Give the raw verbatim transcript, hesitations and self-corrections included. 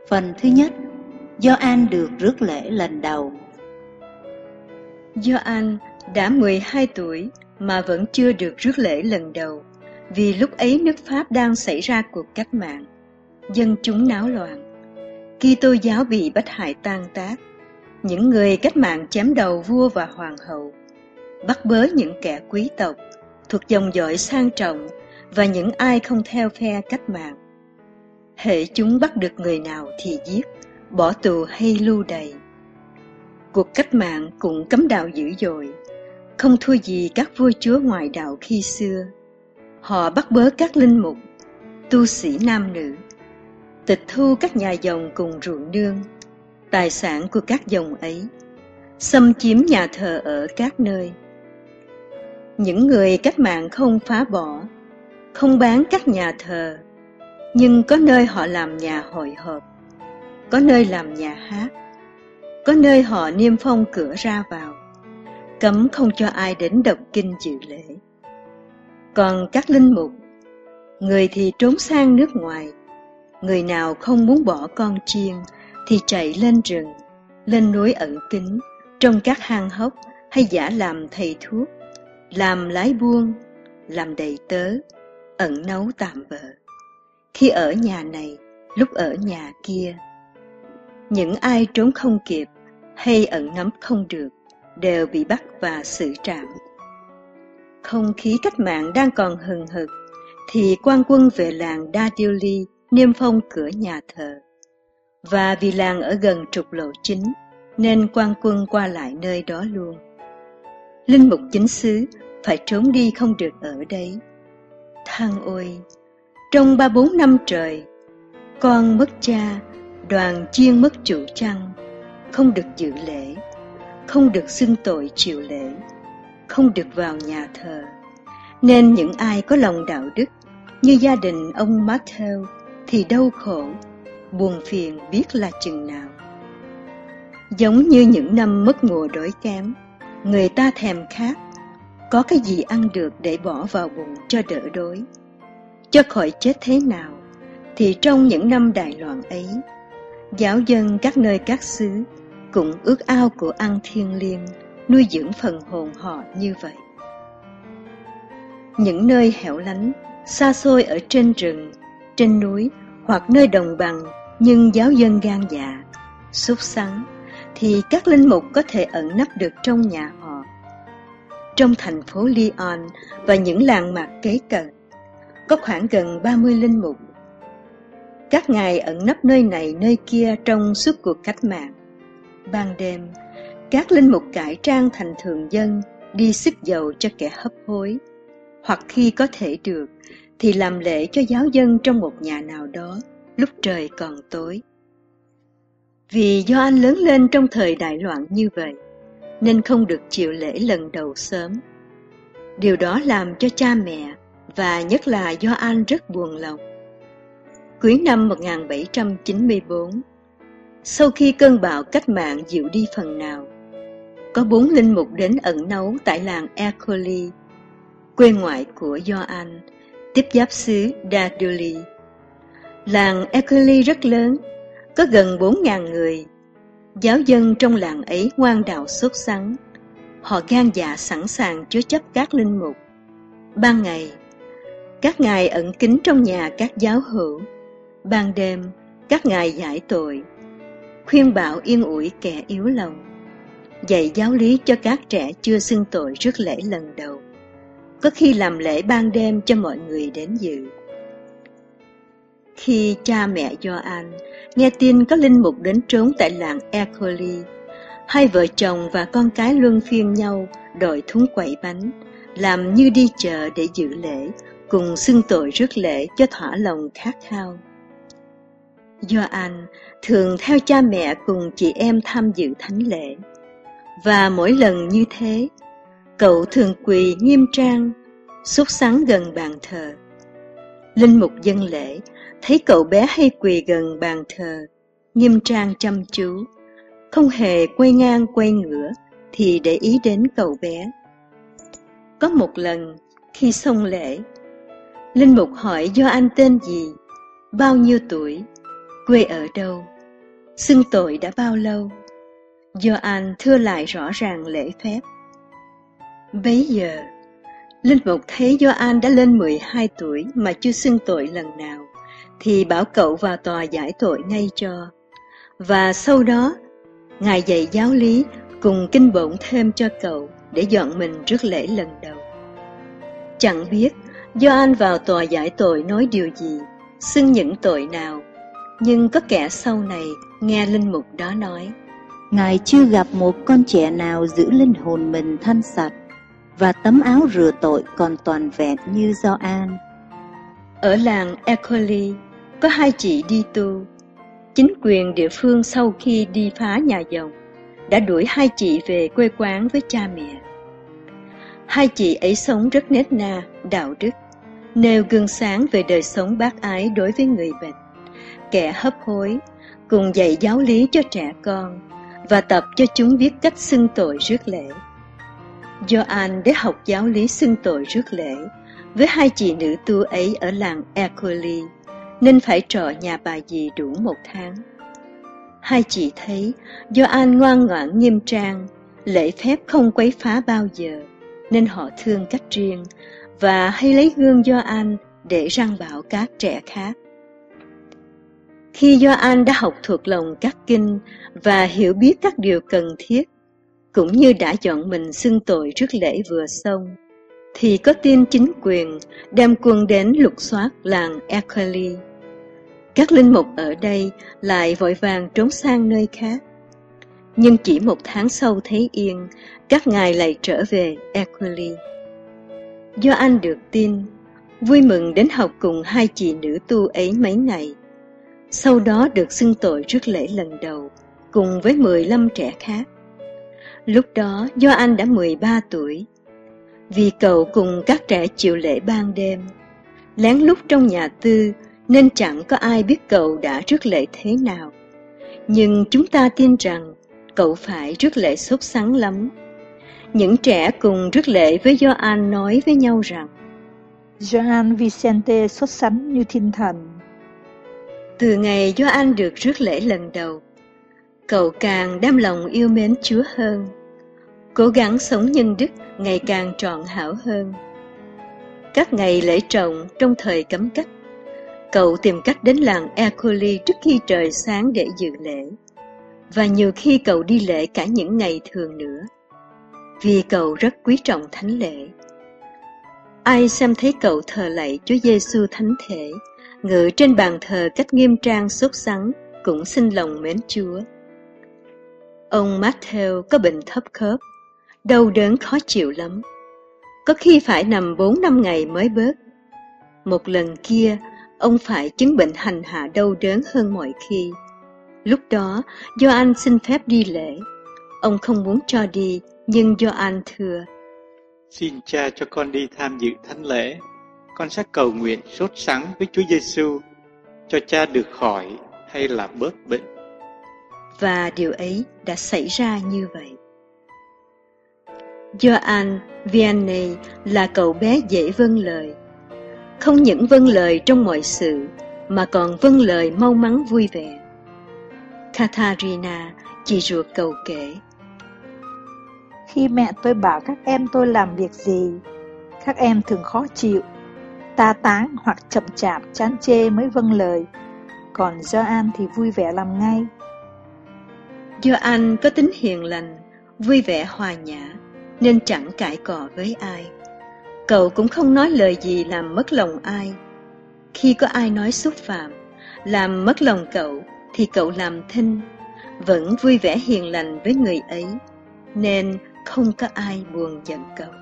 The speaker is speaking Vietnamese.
Phần thứ nhất, Gioan được rước lễ lần đầu. Gioan đã mười hai tuổi mà vẫn chưa được rước lễ lần đầu, vì lúc ấy nước Pháp đang xảy ra cuộc cách mạng, dân chúng náo loạn, Kitô giáo bị bắt hại tan tác, những người cách mạng chém đầu vua và hoàng hậu, bắt bớ những kẻ quý tộc thuộc dòng dõi sang trọng và những ai không theo phe cách mạng. Hễ chúng bắt được người nào thì giết, bỏ tù hay lưu đày. Cuộc cách mạng cũng cấm đạo dữ dội, không thua gì các vua chúa ngoại đạo khi xưa. Họ bắt bớ các linh mục, tu sĩ nam nữ, tịch thu các nhà dòng cùng ruộng nương, tài sản của các dòng ấy, xâm chiếm nhà thờ ở các nơi. Những người cách mạng không phá bỏ, không bán các nhà thờ, nhưng có nơi họ làm nhà hội họp, có nơi làm nhà hát, có nơi họ niêm phong cửa ra vào, cấm không cho ai đến đọc kinh dự lễ. Còn các linh mục, người thì trốn sang nước ngoài, người nào không muốn bỏ con chiên thì chạy lên rừng, lên núi ẩn kín, trong các hang hốc hay giả làm thầy thuốc, làm lái buôn, làm đầy tớ, ẩn náu tạm bợ. Khi ở nhà này, lúc ở nhà kia. Những ai trốn không kịp hay ẩn nấp không được đều bị bắt và xử trảm. Không khí cách mạng đang còn hừng hực thì quan quân về làng Da Dioli niêm phong cửa nhà thờ. Và vì làng ở gần trục lộ chính nên quan quân qua lại nơi đó luôn. Linh mục chính xứ phải trốn đi không được ở đấy. Thang ôi! Trong ba bốn năm trời, con mất cha, đoàn chiên mất chủ chăn, không được dự lễ, không được xưng tội chịu lễ, không được vào nhà thờ. Nên những ai có lòng đạo đức như gia đình ông Matthew thì đau khổ, buồn phiền biết là chừng nào. Giống như những năm mất mùa đói kém, người ta thèm khát, có cái gì ăn được để bỏ vào bụng cho đỡ đói, cho khỏi chết thế nào, thì trong những năm đại loạn ấy, giáo dân các nơi các xứ cũng ước ao của ăn thiêng liêng, nuôi dưỡng phần hồn họ như vậy. Những nơi hẻo lánh, xa xôi ở trên rừng, trên núi hoặc nơi đồng bằng nhưng giáo dân gan dạ, sốt sắng, thì các linh mục có thể ẩn nấp được trong nhà họ. Trong thành phố Lyon và những làng mạc kế cận, có khoảng gần ba mươi linh mục. Các ngài ẩn nấp nơi này nơi kia trong suốt cuộc cách mạng. Ban đêm, các linh mục cải trang thành thường dân đi xức dầu cho kẻ hấp hối, hoặc khi có thể được thì làm lễ cho giáo dân trong một nhà nào đó lúc trời còn tối. Vì Gioan lớn lên trong thời đại loạn như vậy, nên không được chịu lễ lần đầu sớm. Điều đó làm cho cha mẹ và nhất là Gioan rất buồn lòng. Cuối năm một nghìn bảy trăm chín mươi tư, sau khi cơn bão cách mạng dịu đi phần nào, có bốn linh mục đến ẩn náu tại làng Ercole, quê ngoại của Gioan, tiếp giáp xứ Da Dioli. Làng Ercole rất lớn, có gần bốn nghìn người. Giáo dân trong làng ấy ngoan đạo sốt sắng, họ gan dạ sẵn sàng chứa chấp các linh mục. Ban ngày, các ngài ẩn kín trong nhà các giáo hữu. Ban đêm, các ngài giải tội, khuyên bảo yên ủi kẻ yếu lòng, dạy giáo lý cho các trẻ chưa xưng tội rước lễ lần đầu, có khi làm lễ ban đêm cho mọi người đến dự. Khi cha mẹ Gioan nghe tin có linh mục đến trốn tại làng Ercole, hai vợ chồng và con cái luân phiên nhau đội thúng quẩy bánh, làm như đi chợ để dự lễ, cùng xưng tội rước lễ cho thỏa lòng khát khao. Gioan thường theo cha mẹ cùng chị em tham dự thánh lễ, và mỗi lần như thế, cậu thường quỳ nghiêm trang, sốt sắng gần bàn thờ. Linh mục dâng lễ, thấy cậu bé hay quỳ gần bàn thờ, nghiêm trang chăm chú, không hề quay ngang quay ngửa thì để ý đến cậu bé. Có một lần, khi xong lễ, linh mục hỏi Gioan tên gì, bao nhiêu tuổi, quê ở đâu, xưng tội đã bao lâu. Gioan thưa lại rõ ràng lễ phép. Bấy giờ, linh mục thấy Gioan đã lên mười hai tuổi mà chưa xưng tội lần nào, thì bảo cậu vào tòa giải tội ngay cho. Và sau đó, Ngài dạy giáo lý cùng kinh bổn thêm cho cậu để dọn mình rước lễ lần đầu. Chẳng biết Gioan vào tòa giải tội nói điều gì, xưng những tội nào, nhưng có kẻ sau này nghe linh mục đó nói: Ngài chưa gặp một con trẻ nào giữ linh hồn mình thanh sạch và tấm áo rửa tội còn toàn vẹn như Gioan. Ở làng Ecoli có hai chị đi tu. Chính quyền địa phương sau khi đi phá nhà dòng đã đuổi hai chị về quê quán với cha mẹ. Hai chị ấy sống rất nết na, đạo đức, nêu gương sáng về đời sống bác ái đối với người bệnh, kẻ hấp hối, cùng dạy giáo lý cho trẻ con và tập cho chúng biết cách xưng tội rước lễ. Gioan để học giáo lý xưng tội rước lễ với hai chị nữ tu ấy ở làng Ecoli, nên phải trọ nhà bà dì đủ một tháng. Hai chị thấy Gioan ngoan ngoãn nghiêm trang, lễ phép không quấy phá bao giờ, nên họ thương cách riêng và hay lấy gương Gioan để răn bảo các trẻ khác. Khi Gioan đã học thuộc lòng các kinh và hiểu biết các điều cần thiết, cũng như đã dọn mình xưng tội rước lễ vừa xong, thì có tin chính quyền đem quân đến lục soát làng Ecoli. Các linh mục ở đây lại vội vàng trốn sang nơi khác. Nhưng chỉ một tháng sau thấy yên, các ngài lại trở về Ecoli. Gioan được tin, vui mừng đến học cùng hai chị nữ tu ấy mấy ngày. Sau đó được xưng tội rước lễ lần đầu, cùng với mười lăm trẻ khác. Lúc đó Gioan đã mười ba tuổi. Vì cậu cùng các trẻ chịu lễ ban đêm, lén lút trong nhà tư, nên chẳng có ai biết cậu đã rước lễ thế nào. Nhưng chúng ta tin rằng cậu phải rước lễ sốt sắng lắm. Những trẻ cùng rước lễ với Gioan nói với nhau rằng: Gioan Vicente sốt sắng như thiên thần. Từ ngày Gioan được rước lễ lần đầu, cậu càng đem lòng yêu mến Chúa hơn, cố gắng sống nhân đức ngày càng trọn hảo hơn. Các ngày lễ trọng trong thời cấm cách, cậu tìm cách đến làng Ecoli trước khi trời sáng để dự lễ, và nhiều khi cậu đi lễ cả những ngày thường nữa, vì cậu rất quý trọng thánh lễ. Ai xem thấy cậu thờ lạy Chúa Giêsu thánh thể, ngự trên bàn thờ cách nghiêm trang sốt sắng, cũng xin lòng mến Chúa. Ông Matthew có bệnh thấp khớp, đau đớn khó chịu lắm, có khi phải nằm bốn năm ngày mới bớt. Một lần kia, ông phải chứng bệnh hành hạ đau đớn hơn mọi khi. Lúc đó, Gioan xin phép đi lễ. Ông không muốn cho đi, nhưng Gioan thưa: Xin cha cho con đi tham dự thánh lễ. Con sẽ cầu nguyện sốt sắng với Chúa Giêsu cho cha được khỏi hay là bớt bệnh. Và điều ấy đã xảy ra như vậy. Gioan Vianney là cậu bé dễ vâng lời. Không những vâng lời trong mọi sự, mà còn vâng lời mau mắn vui vẻ. Katharina, chị ruột cậu kể: Khi mẹ tôi bảo các em tôi làm việc gì, các em thường khó chịu, ta táng hoặc chậm chạp chán chê mới vâng lời, còn Gioan thì vui vẻ làm ngay. Gioan có tính hiền lành, vui vẻ hòa nhã, nên chẳng cãi cọ với ai. Cậu cũng không nói lời gì làm mất lòng ai. Khi có ai nói xúc phạm, làm mất lòng cậu, thì cậu làm thinh, vẫn vui vẻ hiền lành với người ấy, nên không có ai buồn giận cậu.